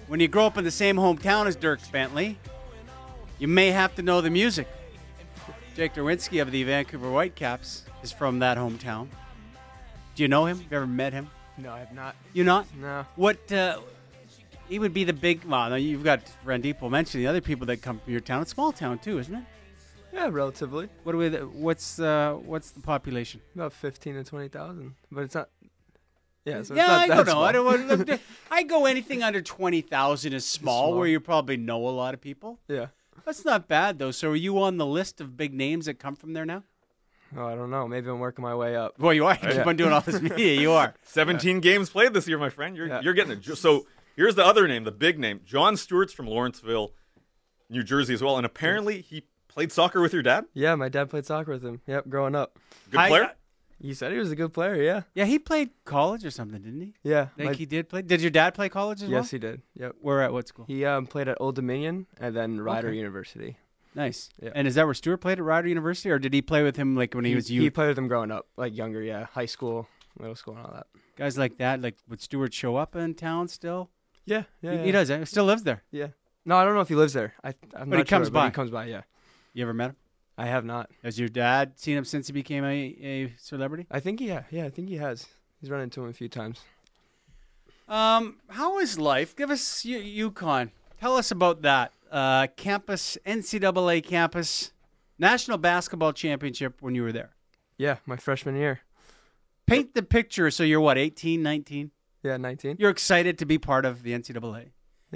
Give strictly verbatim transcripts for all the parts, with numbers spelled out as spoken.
when you grow up in the same hometown as Dirk Bentley, you may have to know the music. Jake Nerwinski of the Vancouver Whitecaps is from that hometown. Do you know him? Have you ever met him? No, I have not. You not? No. What, uh, he would be the big, well, no, you've got Randeep mentioned the other people that come from your town. It's a small town too, isn't it? Yeah, relatively. What do we, what's, uh, what's the population? About fifteen to twenty thousand. But it's not, yeah, so yeah, it's not I that don't know. small. I don't want to, I go anything under twenty thousand is small, Small. where you probably know a lot of people. Yeah. That's not bad, though. So are you on the list of big names that come from there now? Oh, I don't know. Maybe I'm working my way up. Well, you are. You Yeah. keep on doing all this media. You are. seventeen games played this year, my friend. You're Yeah. you're getting it. So here's the other name, the big name. John Stewart's from Lawrenceville, New Jersey as well. And apparently he played soccer with your dad? Yeah, my dad played soccer with him. Yep, growing up. Good I- player? I- He said he was a good player, yeah. Yeah, he played college or something, didn't he? Yeah. Like my- he did play. Did your dad play college as well? yes, he did. Yep. Where at what school? He um, played at Old Dominion and then Rider Okay. University. Nice. Yeah. And is that where Stewart played at Rider University, or did he play with him like when he, was youth? He played with him growing up, like younger, yeah. High school, middle school, and all that. Guys like that, like would Stewart show up in town still? Yeah, yeah. he, yeah. he does. eh? Still lives there. Yeah. No, I don't know if he lives there. I, I'm But not he comes sure, by. But he comes by, yeah. You ever met him? I have not. Has your dad seen him since he became a, a celebrity? I think he, yeah, yeah, I think he has. He's run into him a few times. Um, how is life? Give us U- UConn. Tell us about that. Uh, campus, N C double A campus, National Basketball Championship when you were there. Yeah, my freshman year. Paint the picture. So you're what, eighteen, nineteen? Yeah, nineteen. You're excited to be part of the N C double A.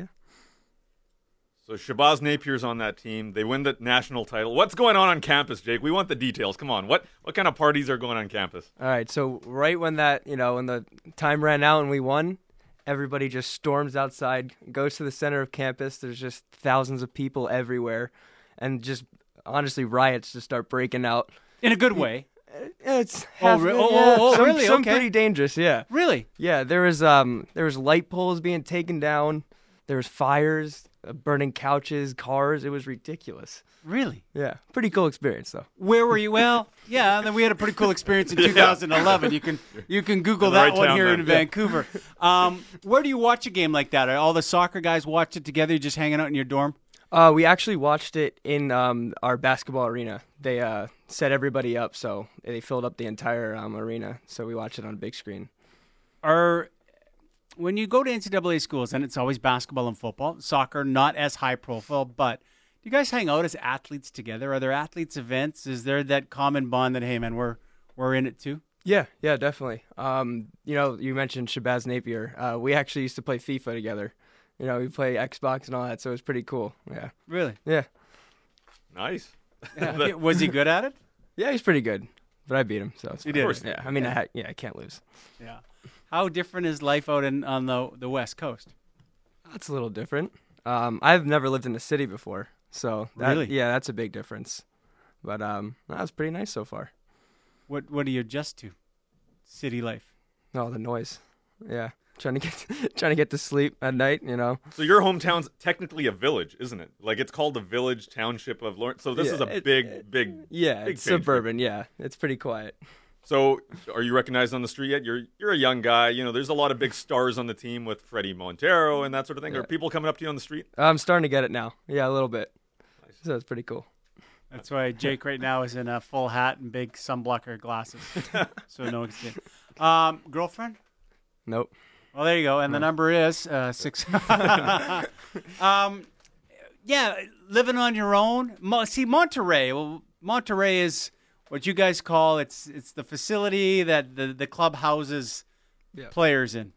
So Shabazz Napier's on that team. They win the national title. What's going on on campus, Jake? We want the details. Come on. What what kind of parties are going on campus? All right, so right when that, you know, when the time ran out and we won, everybody just storms outside, goes to the center of campus. There's just thousands of people everywhere, and just honestly riots just start breaking out. In a good way. It's Oh, half, re- yeah, oh, oh, oh, some, really? some Okay. pretty dangerous, yeah. Really? Yeah, there was um there was light poles being taken down. There was fires, uh, burning couches, cars. It was ridiculous. Really? Yeah, pretty cool experience though. Where were you? Well, yeah, and then we had a pretty cool experience in two thousand eleven. You can you can Google In the that right one town here then. in Yeah. Vancouver. Um, where do you watch a game like that? Are all the soccer guys watch it together? You just hanging out in your dorm? Uh, we actually watched it in um, our basketball arena. They uh, set everybody up, so they filled up the entire um, arena. So we watched it on a big screen. Are when you go to N C double A schools, and it's always basketball and football, soccer not as high profile, but do you guys hang out as athletes together? Are there athletes events? Is there that common bond that, hey man, we're we're in it too? Yeah, yeah, definitely. Um, you know, you mentioned Shabazz Napier. Uh, we actually used to play FIFA together. You know, we play Xbox and all that, so it was pretty cool. Yeah, Really? yeah, Nice. Yeah. Was he good at it? yeah. He's pretty good, but I beat him, so it's You fine. did. course. Yeah, I mean, I ha- yeah, I can't lose. Yeah. How different is life out in on the the West Coast? That's a little different. Um, I've never lived in a city before, so that, Really? yeah, that's a big difference. But um, that was pretty nice so far. What what do you adjust to? City life. Oh, the noise. Yeah, trying to get trying to get to sleep at night. You know. So your hometown's technically a village, isn't it? Like it's called the Village Township of Lawrence. So this Yeah, is a it- big, it- big. Yeah, big it's change. suburban. Yeah, it's pretty quiet. So are you recognized on the street yet? You're you're a young guy. You know, there's a lot of big stars on the team with Freddie Montero and that sort of thing. Yeah. Are people coming up to you on the street? I'm starting to get it now. Yeah, a little bit. So it's pretty cool. That's why Jake right now is in a full hat and big sunblocker glasses. So no extent. Um, girlfriend? Nope. Well, there you go. And the number is uh, six. um, yeah, living on your own. Mo- See, Monterey. Well, Monterey is what you guys call it's it's the facility that the the club houses Yeah. players in.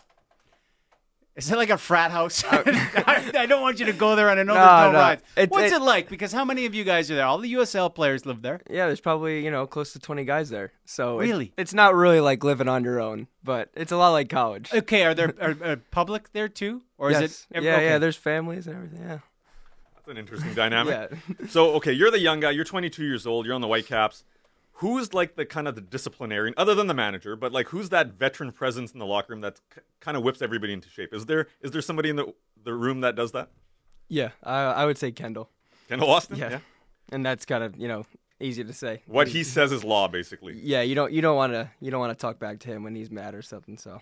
Is it like a frat house? I, I don't want you to go there, and I know No, there's no no. rides. It- What's it- it like? Because how many of you guys are there? All the U S L players live there. Yeah, there's probably, you know, close to twenty guys there. So it- Really? it's not really like living on your own, but it's a lot like college. Okay, are there are, are public there too, or yes. is it? yeah, okay. yeah, there's families and everything. Yeah. That's an interesting dynamic. Yeah. So okay, you're the young guy. You're twenty-two years old. You're on the Whitecaps. Who's like the kind of the disciplinarian, other than the manager, but like who's that veteran presence in the locker room that kind of whips everybody into shape? Is there is there somebody in the the room that does that? Yeah, I, I would say Kendall. Kendall Austin? Yeah. And that's kind of, you know, easy to say. What he says is law, basically. Yeah, you don't you don't want to you don't want to talk back to him when he's mad or something. So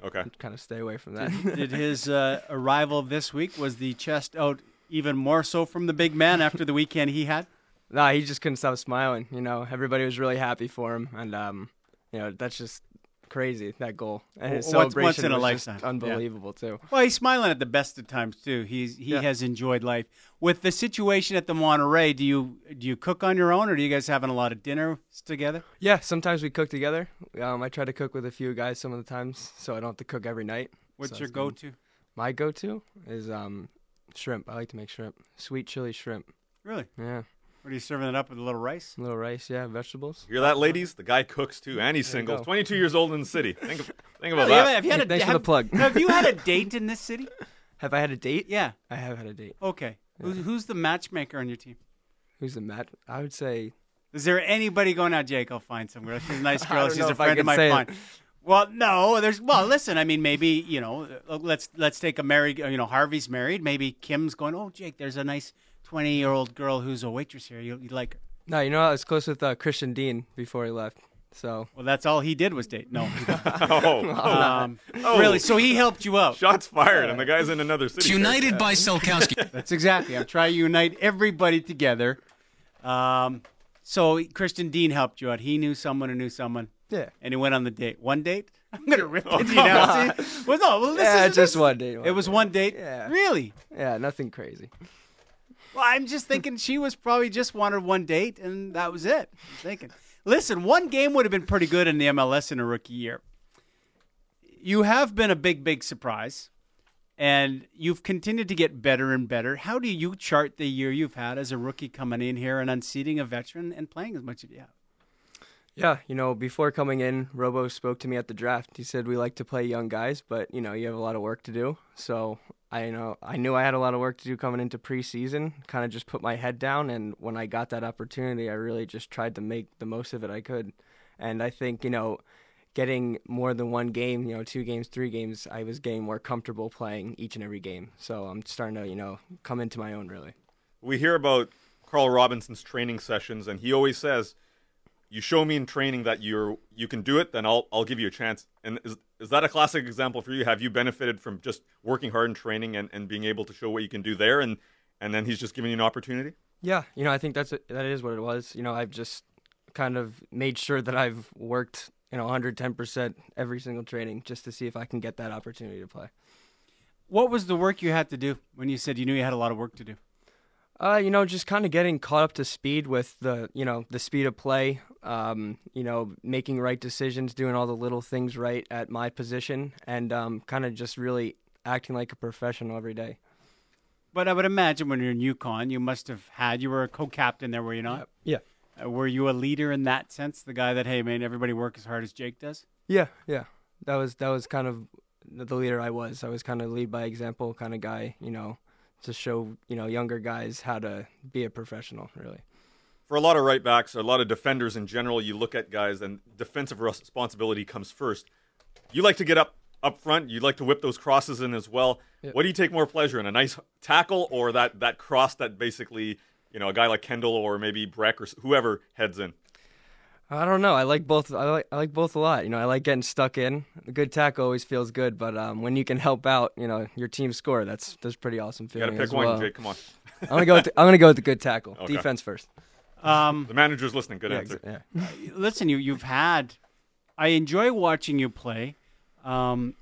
Okay. Kind of stay away from that. Did his uh, arrival this week, was the chest out even more so from the big man after the weekend he had? Nah, he just couldn't stop smiling. You know, everybody was really happy for him, and um, you know, that's just crazy, that goal. And his Once- celebration once in a was just lifetime. unbelievable too. Well, he's smiling at the best of times too. He's he Yeah. has enjoyed life. With the situation at the Monterey, do you do you cook on your own, or do you guys having a lot of dinners together? Yeah, sometimes we cook together. Um, I try to cook with a few guys some of the times, so I don't have to cook every night. What's So your it's good. go-to? My go-to is um, shrimp. I like to make shrimp, sweet chili shrimp. Really? Yeah, What are you serving it up with a little rice? a little rice. Yeah, vegetables. Hear that, ladies? The guy cooks too, and he's There you single. go. twenty-two years old in the city. Think, of, think about Really? Have, that. have you had a, Thanks for have, the plug. have you had a date in this city? Have I had a date? Yeah. I have had a date. Okay. Who's, who's the matchmaker on your team? Who's the mat? I would say. Is there anybody going out, Jake? I'll find some girl. She's a nice I girl. don't She's know a if I friend of can mine. say it. Fine. Well, no, there's. Well, listen. I mean, maybe you know. uh, Let's let's take a married. You know, Harvey's married. Maybe Kim's going. Oh, Jake, there's a nice twenty-year-old girl who's a waitress here. You, you like her? No, you know, I was close with uh, Christian Dean before he left. So Well, that's all he did was date. No. Oh, um, Oh. Really? So he helped you out. shots fired, and the guy's in another city. United by Selkowski. That's exactly. I'm trying to unite everybody together. Um, so Christian Dean helped you out. He knew someone who knew someone, yeah, and he went on the date. One date? I'm gonna rip into you now. See? Well, no. Well, this yeah, is, just this- one date. It was one date. Yeah. Really? Yeah, nothing crazy. Well, I'm just thinking she was probably just wanted one date, and that was it. I'm thinking. Listen, one game would have been pretty good in the M L S in a rookie year. You have been a big, big surprise, and you've continued to get better and better. How do you chart the year you've had as a rookie coming in here and unseating a veteran and playing as much as you have? Yeah, you know, before coming in, Robo spoke to me at the draft. He said we like to play young guys, but you know, you have a lot of work to do. So I you know I knew I had a lot of work to do coming into preseason. Kind of just put my head down, and when I got that opportunity, I really just tried to make the most of it I could. And I think you know, getting more than one game, you know, two games, three games, I was getting more comfortable playing each and every game. So I'm starting to you know come into my own really. We hear about Carl Robinson's training sessions, and he always says, "You show me in training that you're you can do it, then I'll I'll give you a chance." And is is that a classic example for you? Have you benefited from just working hard in training and, and being able to show what you can do there, and, and then he's just giving you an opportunity? Yeah, you know, I think that's that is what it was. You know, I've just kind of made sure that I've worked, you know, one hundred ten percent every single training just to see if I can get that opportunity to play. What was the work you had to do when you said you knew you had a lot of work to do? Uh, you know, just kind of getting caught up to speed with the, you know, the speed of play, um, you know, making right decisions, doing all the little things right at my position, and um, kind of just really acting like a professional every day. But I would imagine when you're in UConn, you must have had, you were a co-captain there, were you not? Yeah. Uh, were you a leader in that sense? The guy that, hey, man, everybody work as hard as Jake does? Yeah, yeah. That was that was kind of the leader I was. I was kind of lead by example kind of guy, you know, to show, you know, younger guys how to be a professional, really. For a lot of right backs, or a lot of defenders in general, you look at guys and defensive responsibility comes first. You like to get up up front. You like to whip those crosses in as well. Yep. What do you take more pleasure in, a nice tackle or that, that cross that basically, you know, a guy like Kendall or maybe Breck or whoever heads in? I don't know. I like both. I like I like both a lot. You know, I like getting stuck in. A good tackle always feels good, but um, when you can help out, you know, your team score, that's that's pretty awesome You feeling. got to pick as one, well. Jake. Come on. I'm gonna go. With the, I'm gonna go with the good tackle. Okay. Defense first. Um, The manager's listening. Good yeah, answer. exa- yeah. listen, you, you've had, I enjoy watching you play. Um,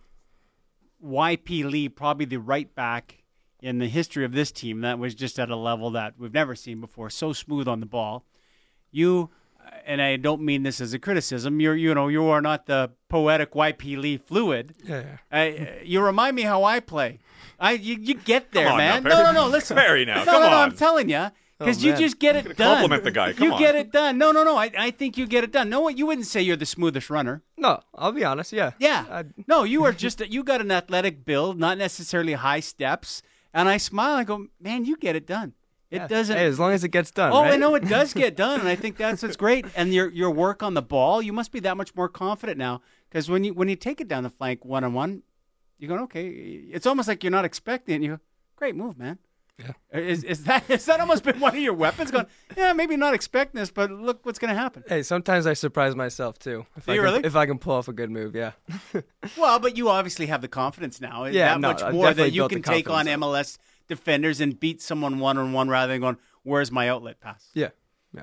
Y P Lee, probably the right back in the history of this team that was just at a level that we've never seen before. So smooth on the ball. You, and I don't mean this as a criticism, you're, you know, you are not the poetic Y P Lee fluid. Yeah, yeah. I, you remind me how I play. I you, you get there, Come on man. now, no, no, Perry. no. Listen, Perry now, No, come no, no. on. I'm telling you, because Oh, you man. just get it Gotta done. compliment the guy. Come you on. get it done. No, no, no. I, I think you get it done. No, what you wouldn't say you're the smoothest runner. No, I'll be honest. Yeah. Yeah. I'd- No, you are just you got an athletic build, not necessarily high steps. And I smile. I go, man, you get it done. It yeah. doesn't. Hey, as long as it gets done. Oh, right? I know it does get done, and I think that's what's great. And your your work on the ball, you must be that much more confident now. Because when you when you take it down the flank one on one, you're going, okay. It's almost like you're not expecting it. And you go, great move, man. Yeah. Is is that is that almost been one of your weapons? Going, yeah, maybe not expecting this, but look what's going to happen. Hey, sometimes I surprise myself too. If Do I you can, really? If I can pull off a good move, yeah. Well, but you obviously have the confidence now. Yeah, that no, much I've more that definitely you built can the take on confidence up. M L S defenders and beat someone one on one rather than going, "Where's my outlet pass?" Yeah. Yeah.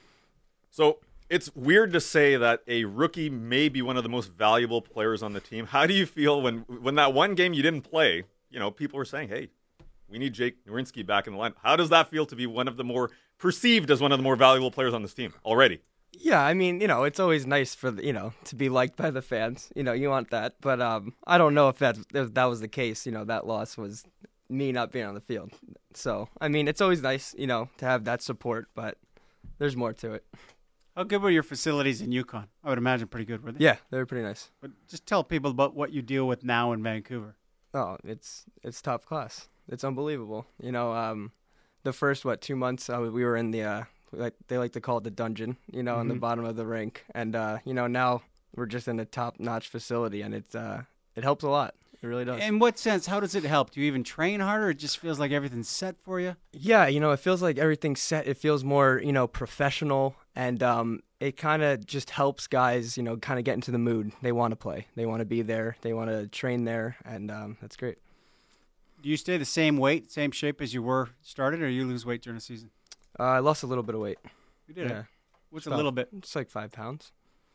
So it's weird to say that a rookie may be one of the most valuable players on the team. How do you feel when when that one game you didn't play, you know, people were saying, hey, we need Jake Nowinski back in the line. How does that feel to be one of the more perceived as one of the more valuable players on this team already? Yeah, I mean, you know, it's always nice for the, you know, to be liked by the fans. You know, you want that, but um, I don't know if that if that was the case. You know, that loss was me not being on the field. So, I mean, it's always nice, you know, to have that support, but there's more to it. How good were your facilities in Yukon? I would imagine pretty good, were they? Yeah, they were pretty nice. But just tell people about what you deal with now in Vancouver. Oh, it's it's top class. It's unbelievable. You know, um, the first what two months uh, we were in the uh, like they like to call it the dungeon. You know, mm-hmm. in the bottom of the rink, and uh, you know now we're just in a top notch facility, and it's uh, it helps a lot. It really does. In what sense? How does it help? Do you even train harder? It just feels like everything's set for you? Yeah, you know, it feels like everything's set. It feels more, you know, professional, and um, it kind of just helps guys, you know, kind of get into the mood. They want to play. They want to be there. They want to train there, and um, that's great. Do you stay the same weight, same shape as you were started, or you lose weight during the season? Uh, I lost a little bit of weight. You did? Yeah. What's a little bit? It's like five pounds.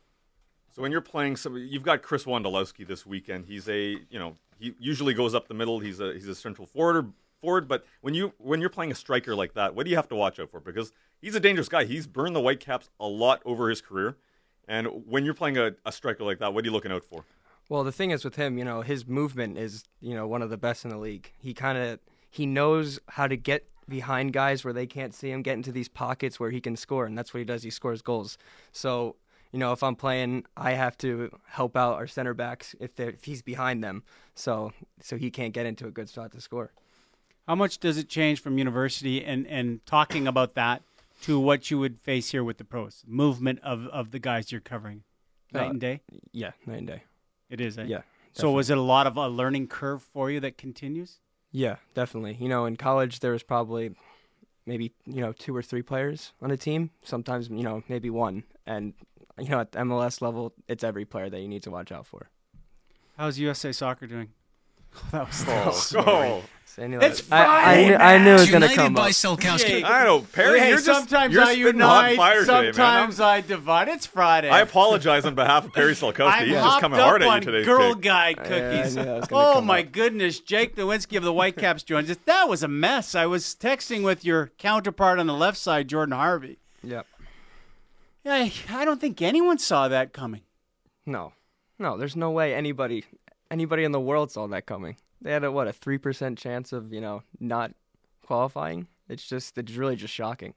So when you're playing, some, you've got Chris Wondolowski this weekend. He's a, you know, he usually goes up the middle. He's a he's a central forward. Forward, but when you when you're playing a striker like that, what do you have to watch out for? Because he's a dangerous guy. He's burned the Whitecaps a lot over his career, and when you're playing a, a striker like that, what are you looking out for? Well, the thing is with him, you know, his movement is, you know, one of the best in the league. He kind of he knows how to get behind guys where they can't see him, get into these pockets where he can score, and that's what he does. He scores goals. So, you know, if I'm playing, I have to help out our center backs if, if he's behind them, so so he can't get into a good spot to score. How much does it change from university and, and talking about that to what you would face here with the pros? Movement of, of the guys you're covering, night uh, and day? Yeah, night and day. It is, eh? Yeah. So definitely. was it a lot of a learning curve for you that continues? Yeah, definitely. You know, in college there was probably maybe, you know, two or three players on a team. Sometimes, you know, maybe one. And, you know, at the M L S level, it's every player that you need to watch out for. How's U S A Soccer doing? That was Oh, oh. So anyway, It's I, I, Friday, knew, I knew it was going to United come by up. Selkowski. I know, Perry. Hey, you're just, sometimes you're I spitting hot unite, fire today, man. sometimes I'm- I divide. It's Friday. I apologize on behalf of Perry Selkowski. I'm He's just hopped coming up hard at on you today. Girl Jake. Guide Yeah, I cookies. knew that was gonna Oh come my up. goodness, Jake Nowinski of the Whitecaps joins us. That was a mess. I was texting with your counterpart on the left side, Jordan Harvey. Yep. Yeah, I, I don't think anyone saw that coming. No. No, there's no way anybody anybody in the world saw that coming. They had a, what, a three percent chance of, you know, not qualifying. It's just, it's really just shocking.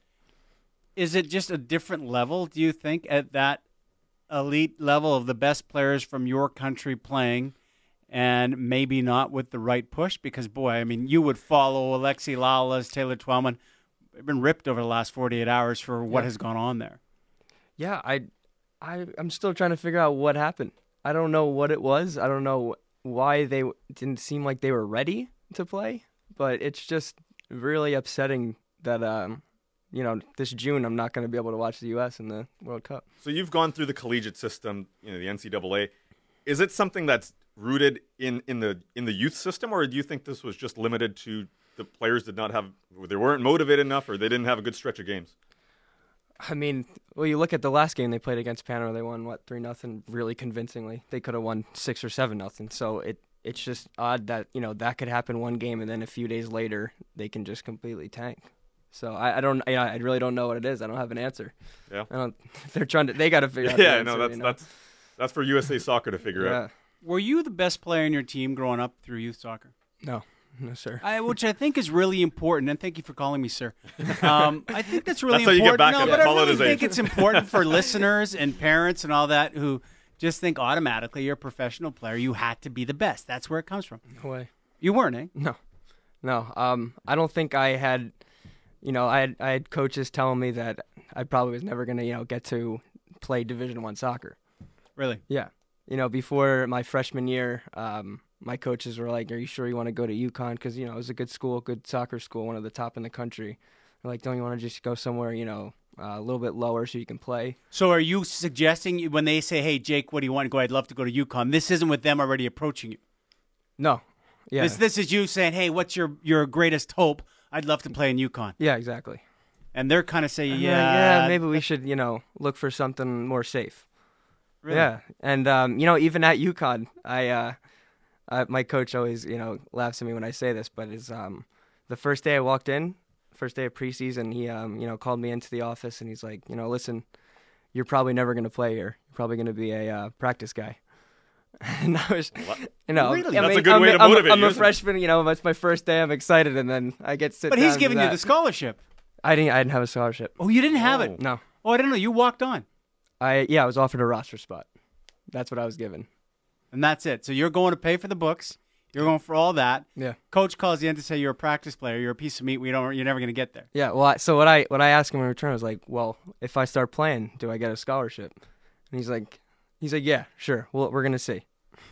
Is it just a different level, do you think, at that elite level of the best players from your country playing and maybe not with the right push? Because, boy, I mean, you would follow Alexi Lalas, Taylor Twellman. They've been ripped over the last forty-eight hours for what Yeah. has gone on there. Yeah, I, I, I'm still trying to figure out what happened. I don't know what it was. I don't know why they didn't seem like they were ready to play, but it's just really upsetting that, um, you know, this June I'm not going to be able to watch the U S in the World Cup. So you've gone through the collegiate system, you know, the N C double A. Is it something that's rooted in, in the in the youth system, or do you think this was just limited to the players did not have, they weren't motivated enough, or they didn't have a good stretch of games? I mean, well, you look at the last game they played against Panama. They won what three nothing, really convincingly. They could have won six or seven nothing. So it it's just odd that you know that could happen one game and then a few days later they can just completely tank. So I, I don't, you know, I really don't know what it is. I don't have an answer. Yeah, I don't, they're trying to. They got to figure out. the yeah, answer, no, that's you know? that's that's for U S A Soccer to figure yeah. out. Were you the best player in your team growing up through youth soccer? No, no, sir. I, which I think is really important, and thank you for calling me sir. Um, I think that's really That's how you important. get back no, at but him. I Call it really his think age. it's important for listeners and parents and all that who just think automatically you're a professional player. You had to be the best. That's where it comes from. No way. You weren't, eh? No, no. Um, I don't think I had. You know, I had I had coaches telling me that I probably was never gonna, you know, get to play Division One soccer. Really? Yeah. You know, before my freshman year, um, my coaches were like, "Are you sure you want to go to UConn?" Because you know it was a good school, good soccer school, one of the top in the country. They're like, "Don't you want to just go somewhere, you know, uh, a little bit lower so you can play?" So are you suggesting when they say, "Hey, Jake, what do you want to go? I'd love to go to UConn." This isn't with them already approaching you. No, yeah, This this is you saying, "Hey, what's your your greatest hope? I'd love to play in UConn." yeah, exactly. And they're kind of saying, And "Yeah, they're like, yeah, maybe we should, you know, look for something more safe. really?" Yeah, and um, you know, even at UConn, I, uh, uh, my coach always, you know, laughs at me when I say this, but is um, the first day I walked in, first day of preseason, he, um, you know, called me into the office and he's like, you know, listen, you're probably never going to play here. You're probably going to be a uh, practice guy. And I was, you know, Really? I That's mean, a good I'm, way to I'm, motivate I'm you, a isn't it? freshman, you know, it's my first day. I'm excited, and then I get sit But down he's to giving you that. the scholarship. I didn't, I didn't have a scholarship. Oh, you didn't have Oh. it. No, Oh, I didn't know. You walked on, I yeah, I was offered a roster spot. That's what I was given. and that's it. So you're going to pay for the books. You're going for all that. Yeah. Coach calls you in to say you're a practice player. You're a piece of meat. We don't. You're never going to get there. Yeah, well, I, so what I what I asked him in return was like, well, if I start playing, do I get a scholarship? And he's like, he's like, yeah, sure. Well, we're gonna see.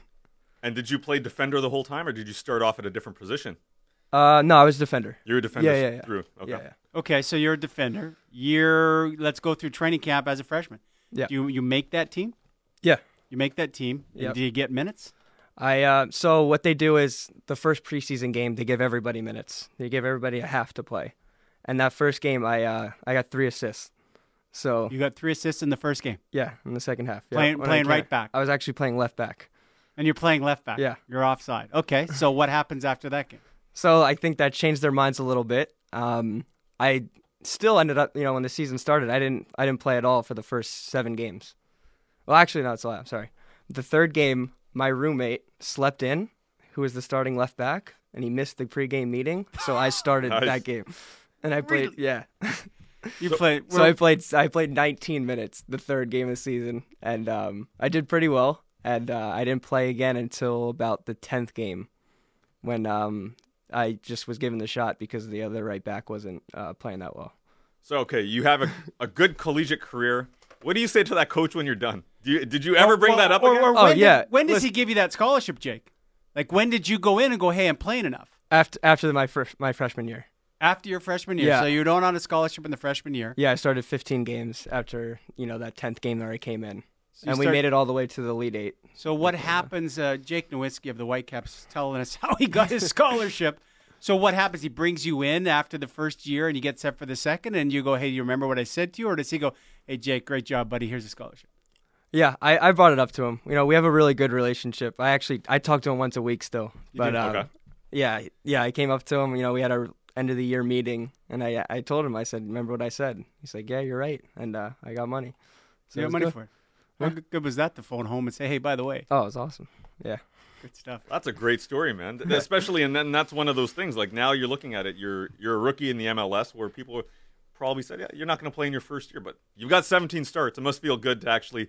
And did you play defender the whole time, or did you start off at a different position? Uh, no, I was defender. You're a defender Yeah, yeah, yeah. through. Okay. Yeah, yeah. Okay, so you're a defender. You're. Let's go through training camp as a freshman. Yeah. You you make that team. Yeah. You make that team. and Yep. Do you get minutes? I uh, so what they do is the first preseason game they give everybody minutes. They give everybody a half to play, and that first game I uh, I got three assists. So You got three assists in the first game, yeah, in the second half, yeah, Playing- when I playing came- right back. I was actually playing left back. and you're playing left back. Yeah. You're offside. Okay, so what happens after that game? So I think that changed their minds a little bit. Um, I still ended up, you know, when the season started, I didn't, I didn't play at all for the first seven games. Well, actually, no, it's a lie. I'm sorry. The third game, my roommate slept in, who was the starting left back, and he missed the pregame meeting, so I started Nice. that game, and I played. Really? Yeah. You play. So I played. I played nineteen minutes the third game of the season, and um, I did pretty well. And uh, I didn't play again until about the tenth game, when um, I just was given the shot because the other right back wasn't uh, playing that well. So okay, you have a, a good collegiate career. What do you say to that coach when you're done? Do you, did you ever bring Or- that up or, again? Or Oh, when did- yeah. when does Listen- he give you that scholarship, Jake? Like when did you go in and go, "Hey, I'm playing enough"? After after my first my freshman year. After your freshman year, Yeah. so you're not on a scholarship in the freshman year. Yeah, I started fifteen games after you know that tenth game that I came in, So you and we start- made it all the way to the Elite Eight. So what happens? Uh, Jake Nowitzki of the Whitecaps telling us how he got his scholarship. So what happens? He brings you in after the first year, and you get set for the second, and you go, "Hey, you remember what I said to you?" Or does he go, "Hey, Jake, great job, buddy. Here's a scholarship." Yeah, I, I brought it up to him. You know, we have a really good relationship. I actually I talk to him once a week still. But do? um, Okay. yeah, yeah, I came up to him. You know, we had our end of the year meeting, and I I told him I said, "Remember what I said?" He's like, "Yeah, you're right," and uh, I got money. So You it got was money good. for it. How good good was that to phone home and say, "Hey, by the way, Oh, it was awesome. Yeah, good stuff." That's a great story, man. Th- Especially, and then that's one of those things. Like now, you're looking at it. You're you're a rookie in the M L S, where people probably said, "Yeah, you're not going to play in your first year," but you've got seventeen starts. It must feel good to actually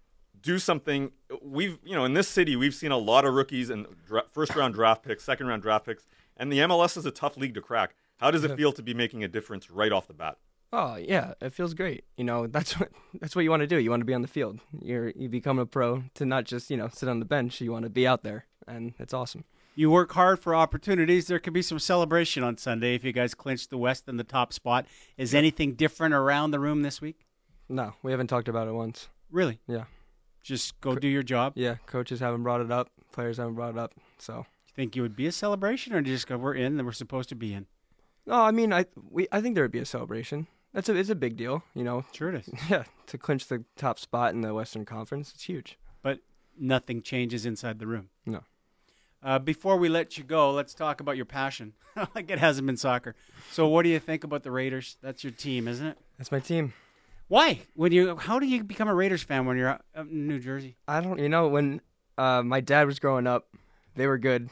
do something. We've, you know, in this city, we've seen a lot of rookies and dra- first round draft picks, second round draft picks, and the M L S is a tough league to crack. How does it feel to be making a difference right off the bat? Oh yeah, it feels great. You know, that's what that's what you want to do. You want to be on the field. You're you become a pro to not just you know sit on the bench. You want to be out there, and it's awesome. You work hard for opportunities. There could be some celebration on Sunday if you guys clinch the West and the top spot. Is anything different around the room this week? No, we haven't talked about it once. Really? Yeah, Just go do your job. yeah. Coaches haven't brought it up. Players haven't brought it up. So You think it would be a celebration, or do you just go, "We're in and we're supposed to be in"? no, I mean I we I think there would be a celebration. That's a it's a big deal. You know, Sure it is. yeah, to clinch the top spot in the Western Conference, it's huge. But nothing changes inside the room. No. Uh, before we let you go, let's talk about your passion. Like it hasn't been soccer. So what do you think about the Raiders? That's your team, isn't it? That's my team. Why? When you? How do you become a Raiders fan when you're out in New Jersey? I don't, you know, when uh, my dad was growing up, they were good.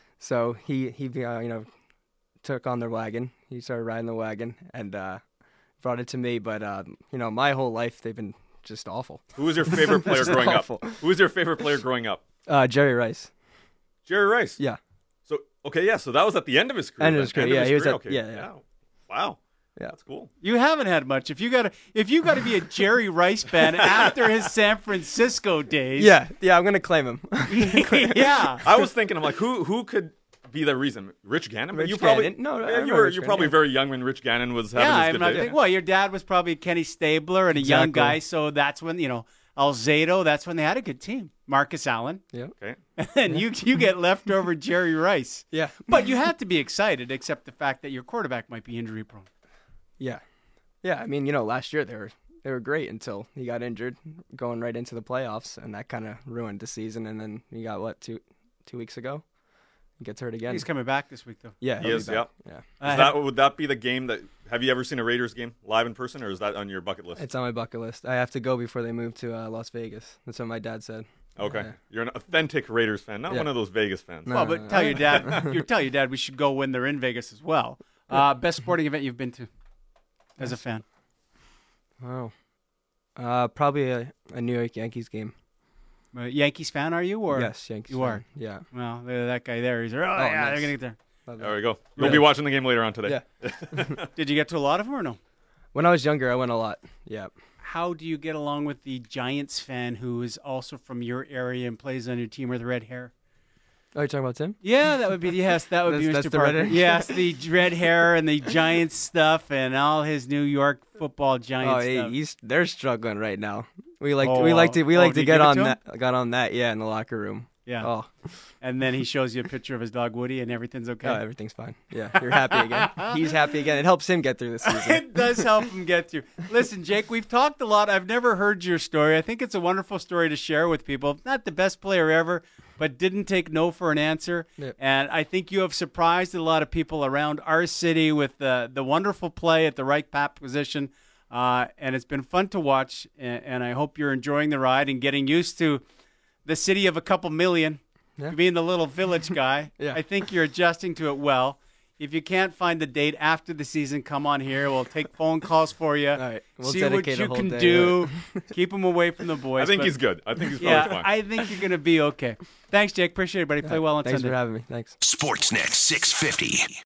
So he, he uh, you know, took on their wagon. He started riding the wagon and uh, brought it to me. But, uh, you know, my whole life, they've been just awful. Who was your favorite player Just growing awful. up? Who was your favorite player growing up? Uh, Jerry Rice. Jerry Rice. Yeah. So okay, yeah. So that was at the end of his career. End of then. his career, yeah, he was career, at- okay. yeah, yeah. Wow. Yeah. That's cool. You haven't had much. If you got to, if you got to be a Jerry Rice fan after his San Francisco days, Yeah, yeah, I'm gonna claim him. yeah. I was thinking, I'm like, who who could be the reason? Rich Gannon? Rich you probably Gannon? No, I yeah, remember you were Rich you're Gannon, probably yeah. very young when Rich Gannon was having Yeah, his I'm good not days. thinking, well, your dad was probably Kenny Stabler and a young Exactly. guy, so that's when, you know, Alzado, that's when they had a good team. Marcus Allen. Yeah, Okay. And you you get leftover Jerry Rice. yeah, But you have to be excited, except the fact that your quarterback might be injury prone. yeah, yeah. I mean, you know, last year they were they were great until he got injured, going right into the playoffs, and that kind of ruined the season. And then he got what two two weeks ago, he gets hurt again. He's coming back this week, though. yeah, He he'll be is, back. Yeah, Uh, Is that would that be the game that? Have you ever seen a Raiders game live in person, or is that on your bucket list? it's on my bucket list. I have to go before they move to uh, Las Vegas. That's what my dad said. Okay, Yeah. you're an authentic Raiders fan, not Yeah. one of those Vegas fans. No. well, but tell your dad, you tell your dad we should go when they're in Vegas as well. Uh, best sporting event you've been to as a fan? Wow, uh, probably a, a New York Yankees game. Uh, Yankees fan, are you? Or Yes, Yankees. you fan. are? Yeah. Well, there- that guy there. He's like, oh, Oh, yeah, nice. they're gonna get there. Love There that. we go. You'll Yeah. be watching the game later on today. Yeah. Did you get to a lot of them or no? When I was younger, I went a lot. Yeah. How do you get along with the Giants fan who is also from your area and plays on your team with red hair? Oh, you're talking about Tim? Yeah, that would be yes, that would be That's- Mister that's the red Parker. hair? Yes, the red hair and the Giants stuff and all his New York football Oh, Giants hey, stuff. he's they're struggling right now. We like Oh, we like to we oh, like do to you get give it on to him? that got on that yeah in the locker room. Yeah, Oh, and then he shows you a picture of his dog Woody, and everything's okay. oh, everything's fine. Yeah, you're happy again. He's happy again. It helps him get through the season. It does help him get through. Listen, Jake, we've talked a lot. I've never heard your story. I think it's a wonderful story to share with people. Not the best player ever, but didn't take no for an answer. Yep. And I think you have surprised a lot of people around our city with the, the wonderful play at the right back position. Uh, and it's been fun to watch. And, and I hope you're enjoying the ride and getting used to the city of a couple million. Yeah. Being the little village guy. Yeah. I think you're adjusting to it well. If you can't find the date after the season, come on here. We'll take phone calls for you. All right, we'll see what dedicate a you whole can day do. Keep them away from the boys. I think but- he's good. I think he's probably Yeah, fine. I think you're going to be okay. Thanks, Jake. Appreciate it, buddy. Play well on Thanks Sunday. for having me. Thanks. Sportsnet six fifty.